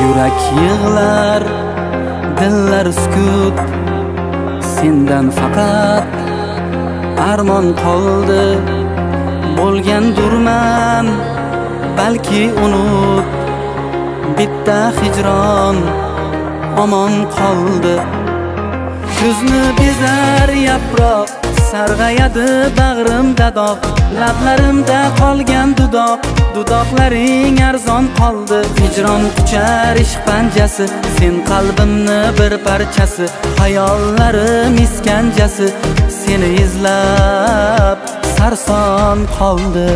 Yurak yig'lar, dillar sukut, sendan faqat armon qoldi. Bo'lgandurman balki unut, bitta hijron omon qoldi. Ko'zni bezar yaproq, sarg'ayadi bag'rimda dog', lablarimda qolgan dudoq, dudoqlaring arzon qoldi. Hijron kuchar ishq panjasi, sen qalbimni bir parchasi, xayollarim iskanjasi, seni izlab sarson qoldi.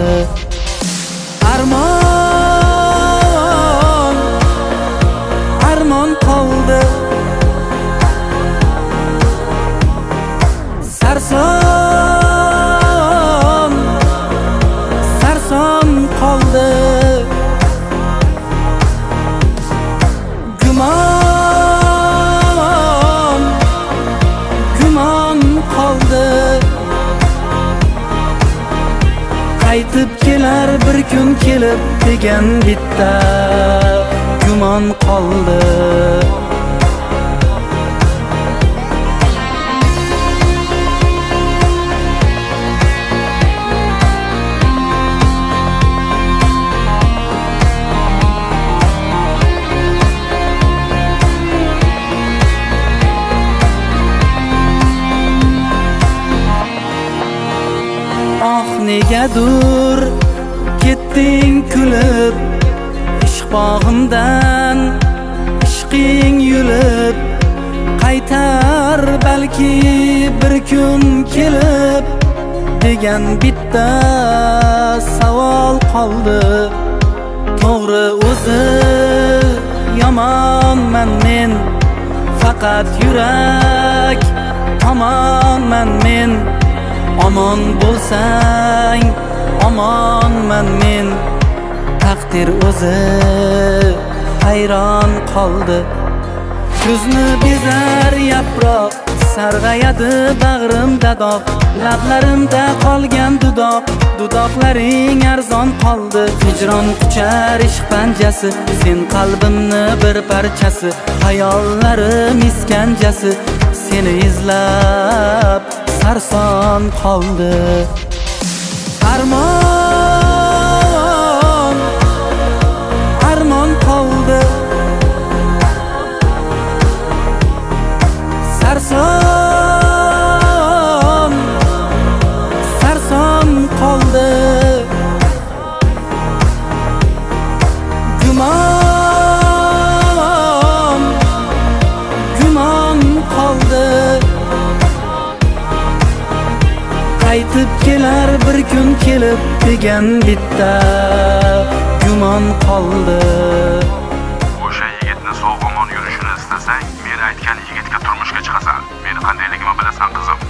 Armon, armon qoldi. Sarson, sarson qoldi. Gumon, gumon qoldi. Qaytib kelar bir kun kelib degan bitta gumon qoldi. Negadur ketding kulib, ishq bog'imdan ishqing yulib, qaytar balki bir kun kelib degan bitta savol qoldi. To'g'ri o'zi yomonman men, faqat yurak tomonman men. Omon bo'lsang omonman men, taqdir o'zi hayron qoldi. Ko'zni bezar yaproq, sarg'ayadi bag'rimda dog', lablarimda qolgan dudoq, dudoqlaring arzon qoldi. Hijron kuchar ishq panjasi, sen qalbimni bir parchasi, xayollarim iskanjasi, seni izlab sarson qoldi. Armon, armon qoldi. Sarson, sarson qoldi. Gumon, gumon qoldi. Qaytib kelar bir kun kelib degan bitta gumon qoldi. O'sha yigitni sog' omon yurishini istasang, men aytgan yigitga turmushga chiqasan. Meni qandayligimni bilasan qizim.